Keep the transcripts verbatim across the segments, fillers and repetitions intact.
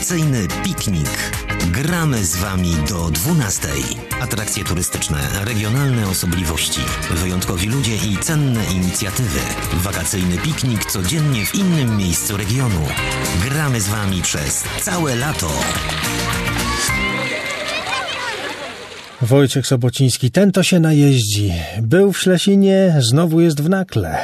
Wakacyjny piknik. Gramy z Wami do dwunastej. Atrakcje turystyczne, regionalne osobliwości, wyjątkowi ludzie i cenne inicjatywy. Wakacyjny piknik codziennie w innym miejscu regionu. Gramy z Wami przez całe lato. Wojciech Sobociński, ten to się najeździ. Był w Ślesinie, znowu jest w Nakle.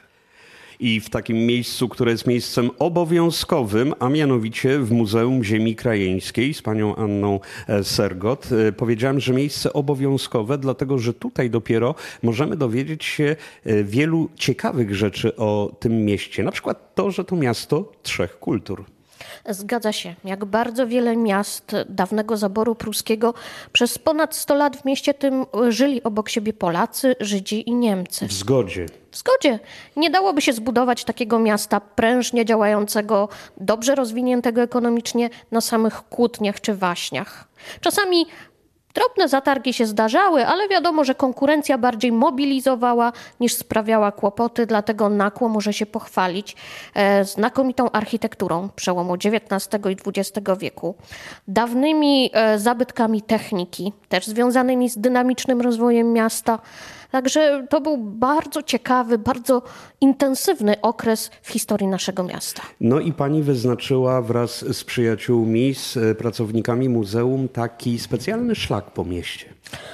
I w takim miejscu, które jest miejscem obowiązkowym, a mianowicie w Muzeum Ziemi Krajeńskiej z panią Anną Sergot. Powiedziałem, że miejsce obowiązkowe, dlatego że tutaj dopiero możemy dowiedzieć się wielu ciekawych rzeczy o tym mieście. Na przykład to, że to miasto trzech kultur. Zgadza się. Jak bardzo wiele miast dawnego zaboru pruskiego, przez ponad sto lat w mieście tym żyli obok siebie Polacy, Żydzi i Niemcy. W zgodzie. W zgodzie. Nie dałoby się zbudować takiego miasta prężnie działającego, dobrze rozwiniętego ekonomicznie na samych kłótniach czy waśniach. Czasami drobne zatargi się zdarzały, ale wiadomo, że konkurencja bardziej mobilizowała niż sprawiała kłopoty, dlatego Nakło może się pochwalić e, znakomitą architekturą przełomu dziewiętnastego i dwudziestego wieku, dawnymi e, zabytkami techniki, też związanymi z dynamicznym rozwojem miasta. Także to był bardzo ciekawy, bardzo intensywny okres w historii naszego miasta. No i pani wyznaczyła wraz z przyjaciółmi, z pracownikami muzeum taki specjalny szlak po mieście.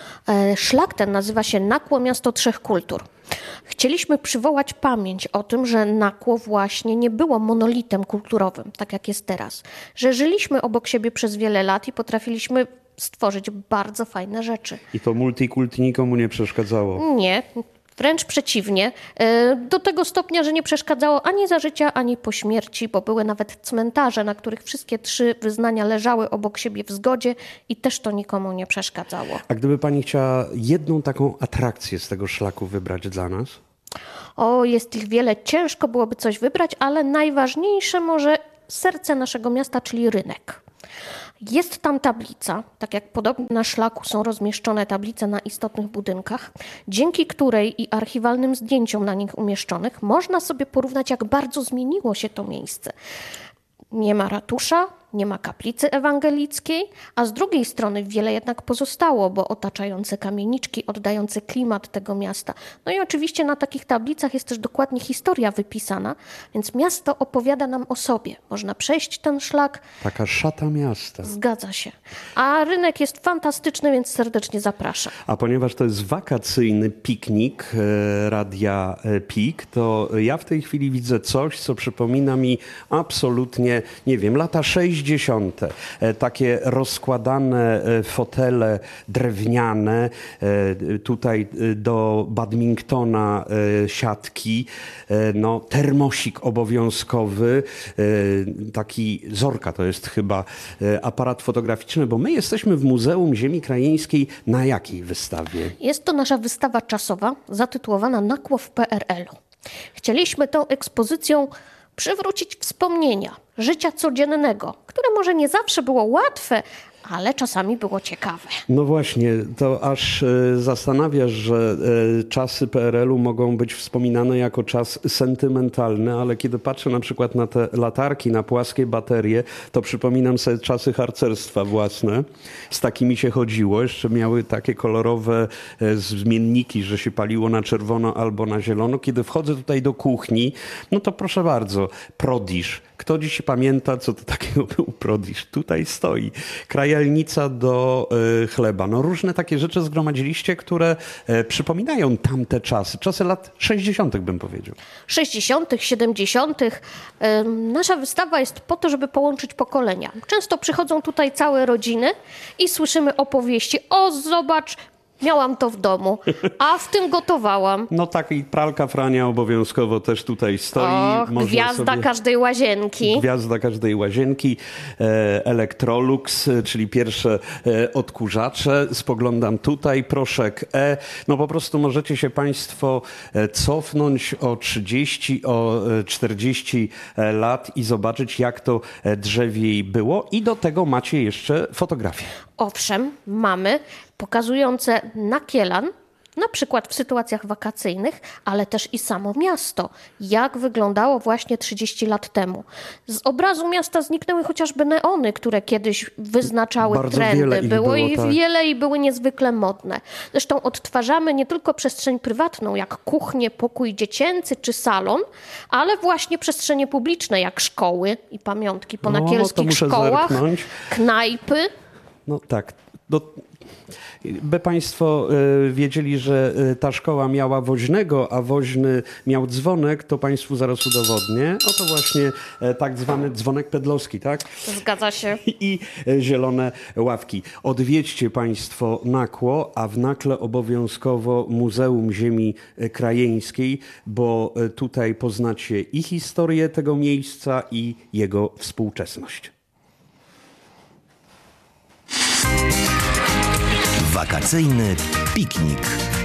Szlak ten nazywa się Nakło Miasto Trzech Kultur. Chcieliśmy przywołać pamięć o tym, że Nakło właśnie nie było monolitem kulturowym, tak jak jest teraz. Że żyliśmy obok siebie przez wiele lat i potrafiliśmy stworzyć bardzo fajne rzeczy. I to multikulti nikomu nie przeszkadzało? Nie, wręcz przeciwnie. Do tego stopnia, że nie przeszkadzało ani za życia, ani po śmierci, bo były nawet cmentarze, na których wszystkie trzy wyznania leżały obok siebie w zgodzie i też to nikomu nie przeszkadzało. A gdyby pani chciała jedną taką atrakcję z tego szlaku wybrać dla nas? O, jest ich wiele. Ciężko byłoby coś wybrać, ale najważniejsze może serce naszego miasta, czyli rynek. Jest tam tablica, tak jak podobnie na szlaku są rozmieszczone tablice na istotnych budynkach, dzięki której i archiwalnym zdjęciom na nich umieszczonych można sobie porównać, jak bardzo zmieniło się to miejsce. Nie ma ratusza, nie ma kaplicy ewangelickiej, a z drugiej strony wiele jednak pozostało, bo otaczające kamieniczki, oddające klimat tego miasta. No i oczywiście na takich tablicach jest też dokładnie historia wypisana, więc miasto opowiada nam o sobie. Można przejść ten szlak. Taka szata miasta. Zgadza się. A rynek jest fantastyczny, więc serdecznie zapraszam. A ponieważ to jest wakacyjny piknik e, Radia Pik, to ja w tej chwili widzę coś, co przypomina mi absolutnie, nie wiem, lata sześćdziesiąte. Takie rozkładane fotele drewniane, tutaj do badmintona siatki, no, termosik obowiązkowy, taki Zorka to jest chyba aparat fotograficzny, bo my jesteśmy w Muzeum Ziemi Krajeńskiej na jakiej wystawie? Jest to nasza wystawa czasowa zatytułowana Nakło w P R L-u. Chcieliśmy tą ekspozycją przywrócić wspomnienia życia codziennego, które może nie zawsze było łatwe, ale czasami było ciekawe. No właśnie, to aż e, zastanawia, że e, czasy P R L-u mogą być wspominane jako czas sentymentalny, ale kiedy patrzę na przykład na te latarki, na płaskie baterie, to przypominam sobie czasy harcerstwa własne. Z takimi się chodziło, jeszcze miały takie kolorowe e, zmienniki, że się paliło na czerwono albo na zielono. Kiedy wchodzę tutaj do kuchni, no to proszę bardzo, Prodisz. Kto dziś pamięta, co to takiego był Prodisz? Tutaj stoi. Krajalnica do y, chleba. No różne takie rzeczy zgromadziliście, które y, przypominają tamte czasy. Czasy lat sześćdziesiątych bym powiedział. sześćdziesiątych, siedemdziesiątych. Y, nasza wystawa jest po to, żeby połączyć pokolenia. Często przychodzą tutaj całe rodziny i słyszymy opowieści. O, zobacz, miałam to w domu, a w tym gotowałam. No tak, i pralka Frania obowiązkowo też tutaj stoi. Och, Można gwiazda sobie... każdej łazienki. Gwiazda każdej łazienki. E, Electrolux, czyli pierwsze e, odkurzacze. Spoglądam tutaj, proszek E. No po prostu możecie się państwo e, cofnąć o trzydzieści, o czterdzieści lat i zobaczyć, jak to drzewiej było. I do tego macie jeszcze fotografię. Owszem, mamy pokazujące Nakielan na przykład w sytuacjach wakacyjnych, ale też i samo miasto, jak wyglądało właśnie trzydzieści lat temu. Z obrazu miasta zniknęły chociażby neony, które kiedyś wyznaczały Bardzo trendy. wiele ich było było, ich tak. wiele i były niezwykle modne. Zresztą odtwarzamy nie tylko przestrzeń prywatną, jak kuchnię, pokój dziecięcy czy salon, ale właśnie przestrzenie publiczne, jak szkoły i pamiątki po No, nakielskich to muszę szkołach, zerknąć. knajpy. No tak. No, by Państwo y, wiedzieli, że y, ta szkoła miała woźnego, a woźny miał dzwonek, to Państwu zaraz udowodnię. Oto właśnie y, tak zwany dzwonek pedlowski, tak? Zgadza się. I y, zielone ławki. Odwiedźcie Państwo Nakło, a w Nakle obowiązkowo Muzeum Ziemi Krajeńskiej, bo y, tutaj poznacie i historię tego miejsca, i jego współczesność. Wakacyjny piknik.